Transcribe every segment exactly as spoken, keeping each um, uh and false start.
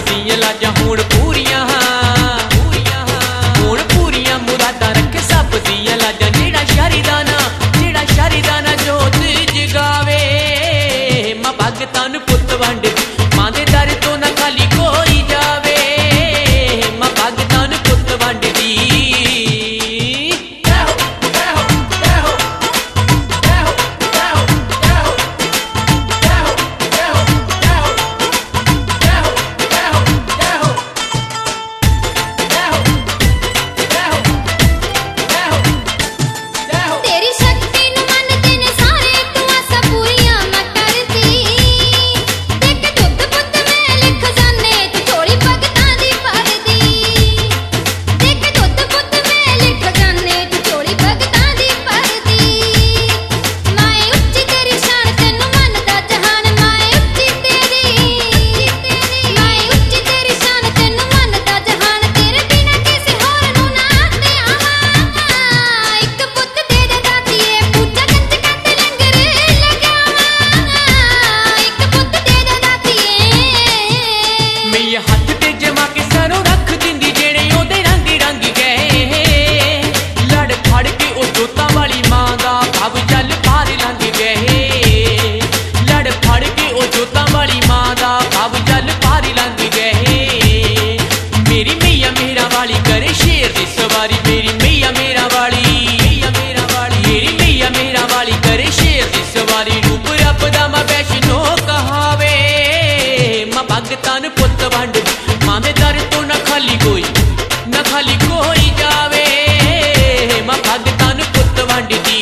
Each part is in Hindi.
दियां लाजां हुण पूरियां हुण पूरियां मुरादां रख सब दियां लाजां। जेड़ा शरीदाना जेड़ा शरीदाना जोत जगावे मां भगतां नूं पुत वंड मां दे दर तो ना खाली कोई जावे मां भगतां नूं पुत वंड दी। भगतां नूं पुत वंड मां दे दर तो ना खाली कोई ना खाली कोई जावे मां भगतां नूं पुत वंड दी।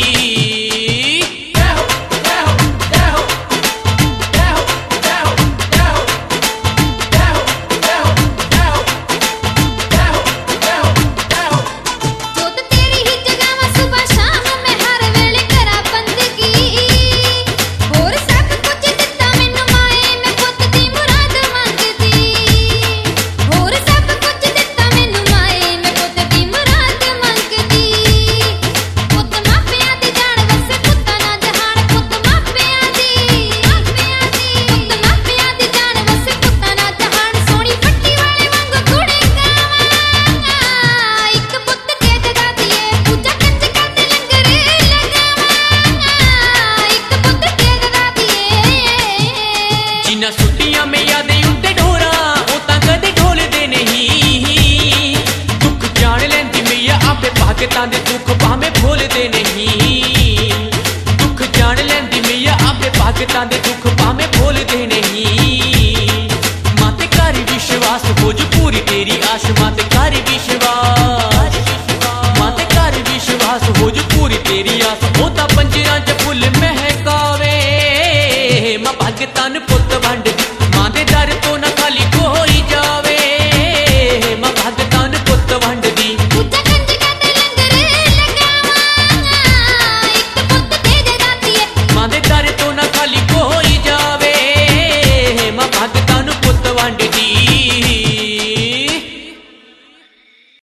सुटियां में यादें उत्ते डोरा ओ तां कदे ढोलदे नहीं दुख जान लैंदी मैया आपे भगतां दे दुख भावें भोलदे नहीं दुख जान लैंदी मैया आपे भगतां दे दुख भावें भोलदे नहीं। मां ते कर विश्वास हो जो पूरी तेरी आश मां ते कर विश्वास मां ते कर विश्वास हो जो पूरी तेरी आस।